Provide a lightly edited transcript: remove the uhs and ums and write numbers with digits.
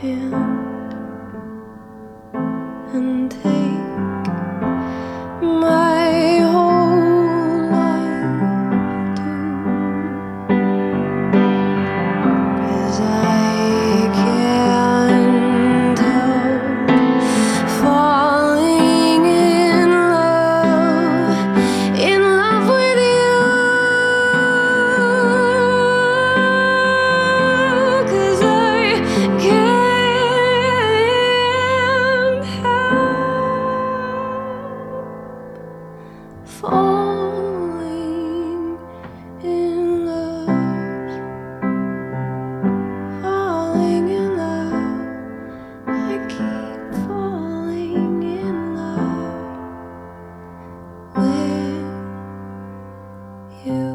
hand and take my whole life too. 'Cause I can't help falling in love with you. 'Cause I can't help falling in love, falling in love. I keep falling in love with you.